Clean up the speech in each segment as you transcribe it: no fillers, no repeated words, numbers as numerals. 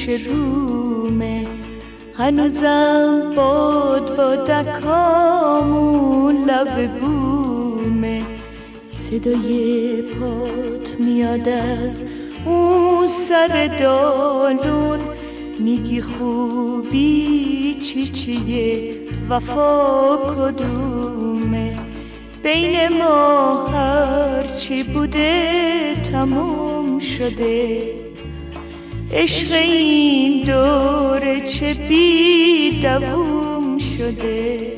پیش رومه، هنوزم بادکامون لب بومه. صدای پات میاد از اون سر دالون، میگی خوبی چیه وفا کدومه. بین ما هرچی بوده تموم شده، عشق این دوره چه بی دوام شده.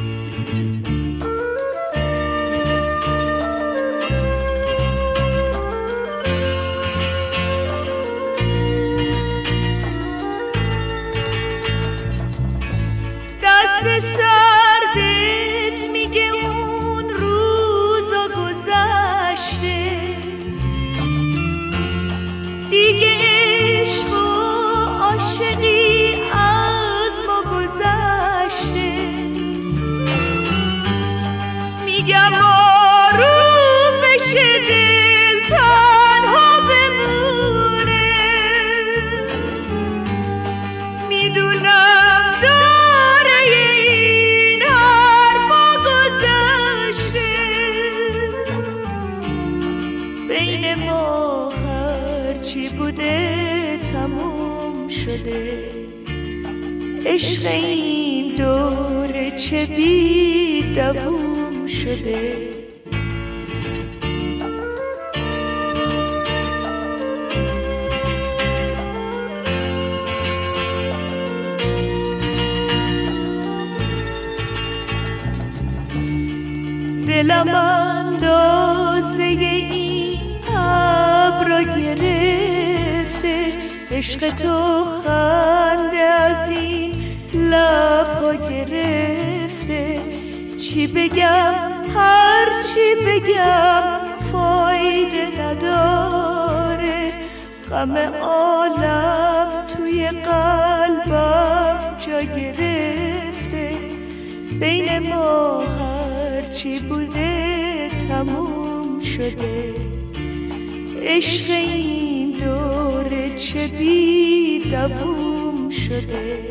دست سردت میگه اون روزا گذشته، دیگه عشق و عاشقی از ما گذشته. میگم آروم بشه دل تنها بمونه، میدونم داره این حرفا گذشته. بین ما هرچی بوده تموم شده، عشق این دوره چه بی دوام شده. دلم اندازه این ابرا گرفته، عشق تو خنده از این لبا گرفته. چی بگم هر چی بگم فایده نداره، غم عالم توی قلبم جا گرفته. بین ما هرچی بوده تموم شده، عشق این دوره چه بی دوام شده.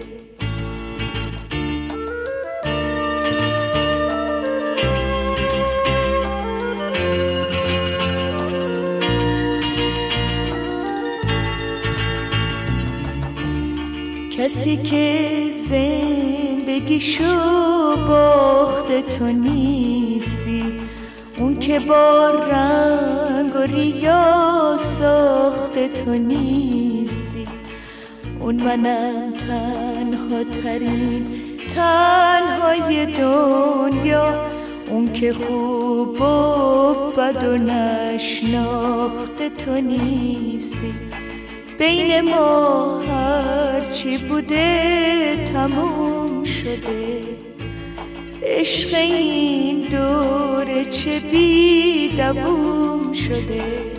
کسی که زندگیشو باخته تو نیستی، اون که با رنگ و ریا ساخته تو نیستی. اون منم تنها ترین تنهای دنیا، اون که خوب و بد و نشناخته تو نیستی. بین ما هرچی بوده تموم شده، عشق این دوره چه بی دوام شده.